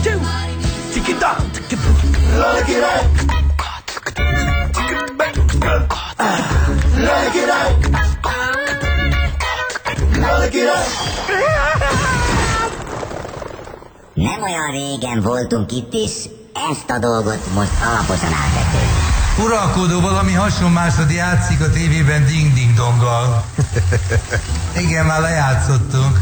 Lali király! Lali király! Lali király! Nem olyan régen voltunk itt is, ezt a dolgot most alaposan átvettük. Uralkodó valami hasonmászat játszik a tévében ding-ding-donggal. Igen, már lejátszottunk.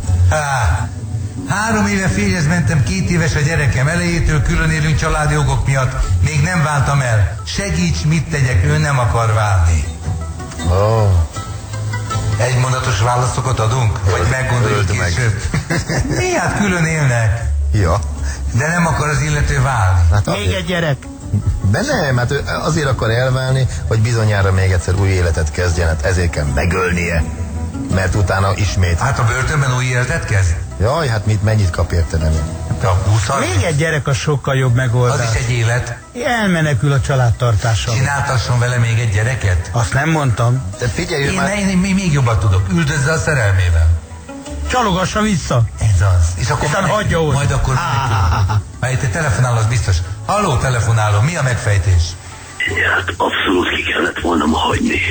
3 éve férjhez mentem, 2 éves a gyerekem. Elejétől külön élünk családi jogok miatt. Még nem váltam el. Segíts, mit tegyek, ő nem akar válni. Oh. Egymondatos válaszokat adunk? Vagy meggondoljuk később? Mi, hát külön élnek. Ja. De nem akar az illető válni. Hát még egy gyerek. De nem, hát ő azért akar elválni, hogy bizonyára még egyszer új életet kezdjen, hát ezért kell megölnie. Mert utána ismét. Hát a börtönben új életet kezd? Jaj, hát mennyit kap érte, nem én. Még egy gyerek a sokkal jobb megoldás. Az is egy élet. Elmenekül a családtartással. Csináltasson vele még egy gyereket? Azt nem mondtam. De figyelj, én még jobban tudok. Üldözze a szerelmével. Csalogassa vissza. Ez az. És akkor hagyja ott. Majd akkor majd te telefonál, az biztos. Halló, telefonáló, mi a megfejtés? Hát abszolút ki kellett volna ma hagyni.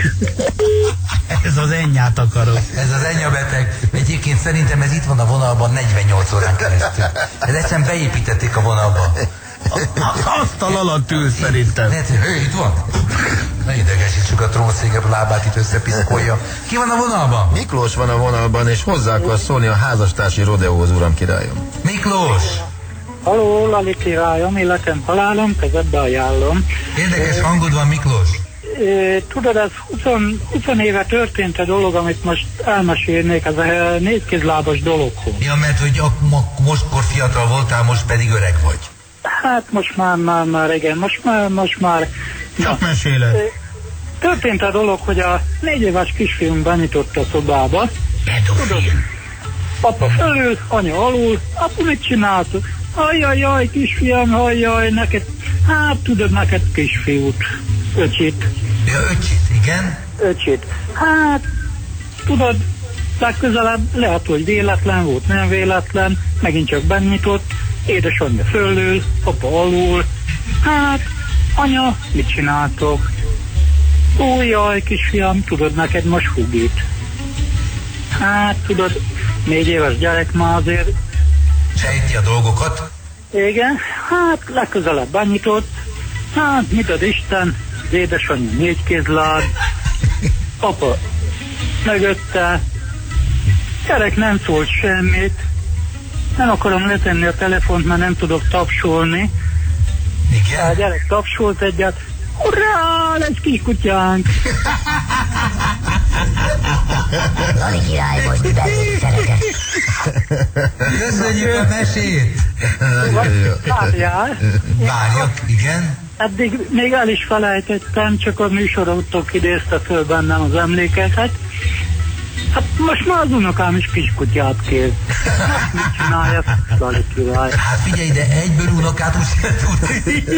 Ez az ennyát akarok. Ez az ennya beteg. Egyébként szerintem ez itt van a vonalban 48 órán keresztül. Ez egyszerűen beépítették a vonalba. Az asztal alatt ül szerintem. Lehet, hogy itt van. Ne idegesítsük a trónszékebb lábát, itt összepiszkolja. Ki van a vonalban? Miklós van a vonalban, és hozzá akar szólni a házastársi rodeóhoz, uram királyom. Miklós! Halló, Lali királyom, életem halálom, kezedbe ajánlom. Érdekes hangod van, Miklós. Tudod, ez 20 éve történt a dolog, amit most elmesélnék, ez a négykézlábas dologhoz. Ja, mert hogy mostkor fiatal voltál, most pedig öreg vagy. Hát most már igen, most már. Csak meséled. Történt a dolog, hogy a 4 éves kisfiunk benyitott a szobába. Tudod, apa fölül, anya alul, apu mit csinált? Ajjajjaj, kisfiam, ajjaj, neked, hát tudod, neked kisfiút, öcsit. Ja, öcsit, igen? Öcsit. Hát, tudod, legközelebb lehet, hogy véletlen volt, nem véletlen, megint csak benyitott, édesanyja fölül, apa alul. Hát, anya, mit csináltok? Ó, jaj, kisfiam, tudod, neked most hugít. Hát, tudod, 4 éves gyerek már azért... Sejti a dolgokat? Igen, hát legközelebb benyitott. Hát, mit ad Isten, az édesanyja 4 kézláb, apa mögötte, gyerek nem szólt semmit, nem akarom letenni a telefont, mert nem tudok tapsolni. Igen? A gyerek tapsolt egyet, hurrá, lesz kiskutyánk! Lali király, most belőle szeretek. Köszönjük a mesét! Várjál! Várjak, igen? Eddig még el is felejtettem, csak a műsorotok idézte föl bennem az emlékeket. Hát most már az unokám is kiskutyát kér. Mit csinálja, Lali király? Hát figyelj, de egyből unokát úgy sem tud.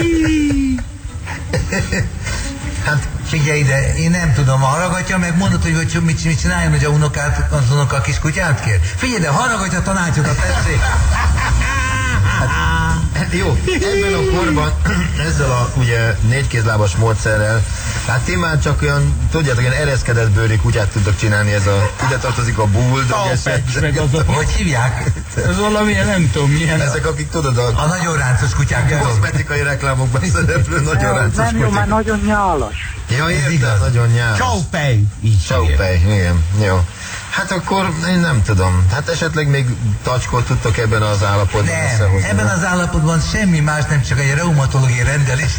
Hát figyelj, de én nem tudom, haraggatja meg, mondod, hogy mit csináljon, hogy az unoka a kiskutyát kér? Figyelj, de haraggatja tanácsokat, tessék! Hát, jó, ebben a korban ezzel a ugye 4 kézlábas módszerrel, hát ti már csak olyan, tudjátok, ilyen ereszkedett bőri kutyát tudtok csinálni, ez a, ide tartozik a bull, hogy hívják? Ez valamilyen, nem tudom milyen. Ezek, akik tudod, a nagyon ráncos kutyák, kozmetikai reklámokban szereplő nagyon ráncos kutyák. Nem jó, már nagyon nyálas. Ja, érted, nagyon nyálas. Csópej. Csópej, igen, jó. Hát akkor én nem tudom. Hát esetleg még tacskot tudtok ebben az állapotban összehozni. Ebben az állapotban semmi más, nem csak egy reumatológiai rendelés.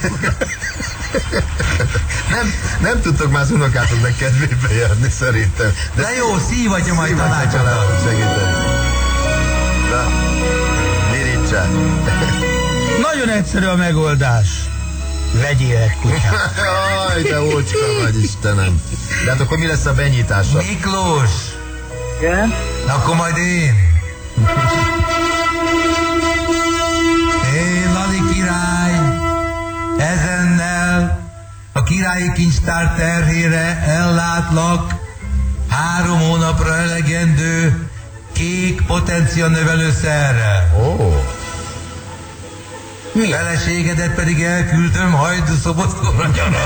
nem tudtok már az unokátoknak kedvébe járni, szerintem. De jó, szívatja majd tanácsodat. Segíteni. Na, virítsák. Nagyon egyszerű a megoldás. Vegyél egy kutyát. Jaj, de ócska vagy, Istenem. De hát akkor mi lesz a benyitása? Miklós! Igen? Akkor majd én. Én, Lali király, ezennel a királyi kincstár terhére ellátlak 3 hónapra elegendő kék potencia növelőszerrel. Ó. Mi? Feleségedet pedig elküldöm Hajdúszoboszlóra nyara.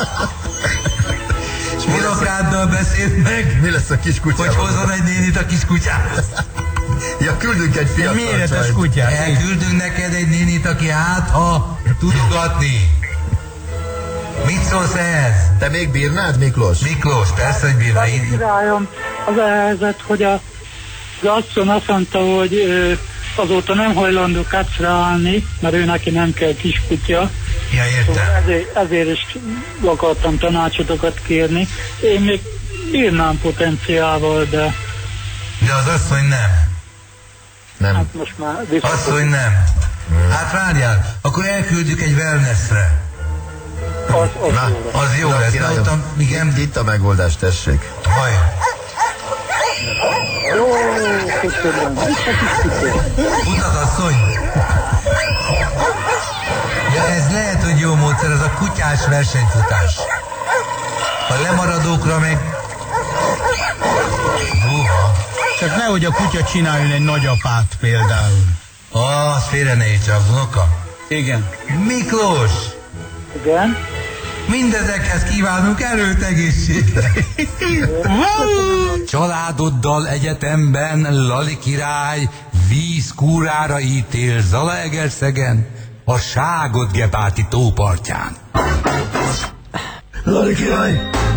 És unokáddal beszélt meg, Mi lesz a kis hogy kutyával? hozzon egy nénit a kis kutyához. Ja, küldünk egy fiatal Méretes csajt. kutyát. Elküldünk neked egy nénit, aki hát, ha tudogatni. Mit szólsz ehhez? Te még bírnád, Miklós? Miklós, persze, hogy bírna. Királyom, az a helyzet, hogy az asszony azt mondta, hogy azóta nem hajlandó kacra állni, mert ő neki nem kell kiskutya. Ja, értem. Ezért is akartam tanácsotokat kérni. Én még bírnám potenciával, de De az asszony nem. Nem. hát most már viszont... Asszony nem. Hát várjál, akkor elküldjük egy wellnessre. Az Na, jó lesz. Az jó lesz. királyom. Na, ottan, igen, Itt a megoldás, tessék. haj. Jó, köszönöm. Mutat asszony. Ja, ez lehet, hogy jó módszer, ez a kutyás versenyfutás. A lemaradókra meg... Csak nehogy a kutya csináljon egy nagyapát például. Az félre ne értse, az unoka. Igen. Miklós, Igen. mindezekhez kívánunk erőt, egészséget. Családoddal egyetemben Lali király vízkúrára ítél Zalaegerszegen, a Ságott-Gepárti tópartján. Lali király!